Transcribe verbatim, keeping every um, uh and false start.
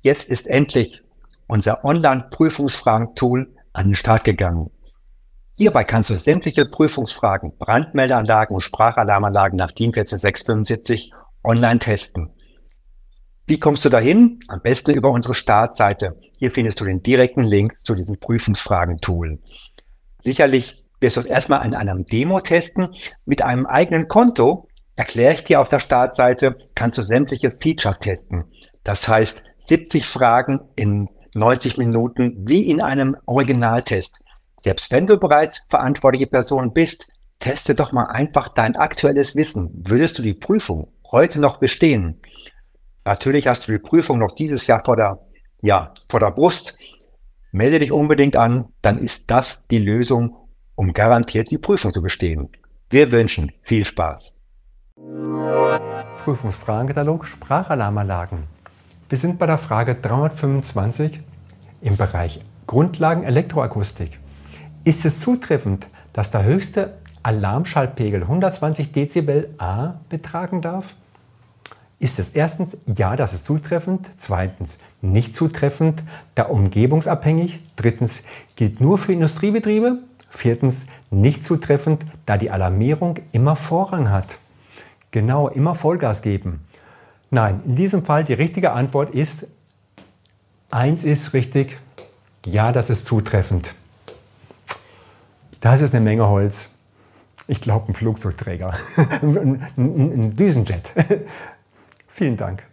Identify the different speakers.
Speaker 1: Jetzt ist endlich unser Online-Prüfungsfragen-Tool an den Start gegangen. Hierbei kannst du sämtliche Prüfungsfragen, Brandmeldeanlagen und Sprachalarmanlagen nach DIN eins vier sechs fünf online testen. Wie kommst du dahin? Am besten über unsere Startseite. Hier findest du den direkten Link zu diesem Prüfungsfragen-Tool. Sicherlich wirst du es erstmal in einem Demo testen. Mit einem eigenen Konto, erkläre ich dir auf der Startseite, kannst du sämtliche Features testen. Das heißt, siebzig Fragen in neunzig Minuten wie in einem Originaltest. Selbst wenn du bereits verantwortliche Person bist, teste doch mal einfach dein aktuelles Wissen. Würdest du die Prüfung heute noch bestehen? Natürlich hast du die Prüfung noch dieses Jahr vor der, ja, vor der Brust. Melde dich unbedingt an, dann ist das die Lösung, um garantiert die Prüfung zu bestehen. Wir wünschen viel Spaß.
Speaker 2: Prüfungsfragenkatalog Sprachalarmanlagen. Wir sind bei der Frage dreihundertfünfundzwanzig im Bereich Grundlagen Elektroakustik. Ist es zutreffend, dass der höchste Alarmschallpegel hundertzwanzig Dezibel A betragen darf? Ist es erstens, ja, das ist zutreffend, zweitens, nicht zutreffend, da umgebungsabhängig, drittens, gilt nur für Industriebetriebe, viertens, nicht zutreffend, da die Alarmierung immer Vorrang hat. Genau, immer Vollgas geben. Nein, in diesem Fall die richtige Antwort ist, eins ist richtig, ja, das ist zutreffend. Das ist eine Menge Holz. Ich glaube, ein Flugzeugträger, ein, ein, ein Düsenjet. Vielen Dank.